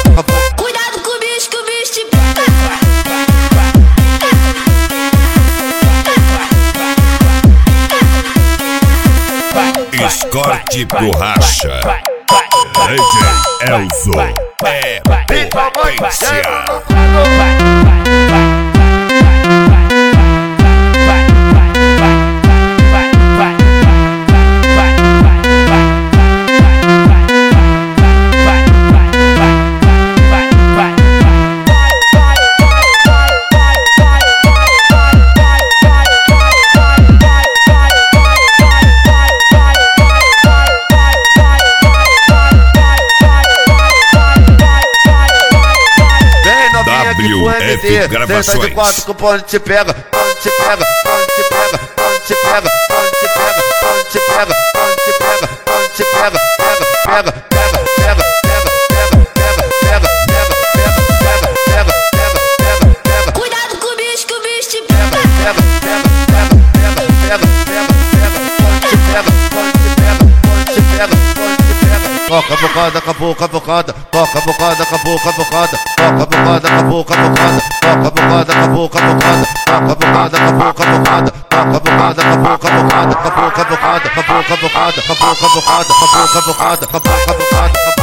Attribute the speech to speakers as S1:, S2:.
S1: Cuidado com o bicho te pega.
S2: Escorte borracha. DJ Elzo é potência. WF Gravações.
S3: Senta de quatro que o pão te pega, pão te pega, pão te pega, pão te pega, pão te pega, pão te pega, pão te pega, pão te pega, pega, pega, pega, pega, pega, pega, pega, pega, pega, pega, pega.
S1: Cuidado com o bicho te pega.
S3: Pega, pega, pega, pega, pega, pega, pega, pão te pega, pão te pega, pão te pega, pão te pega. Toca a bocada, acabou com a bocada. Toca a bocada, acabou com a bocada. Toca a bocada, acabou com a bocada. Toca a bocada, acabou com a bocada. Toca a bocada, acabou com a bocada. Toca a bocada, acabou com a bocada. Acabou com a bocada, acabou com a bocada. Acabou com a bocada, acabou com a bocada. Acabou com a bocada, acabou com a bocada.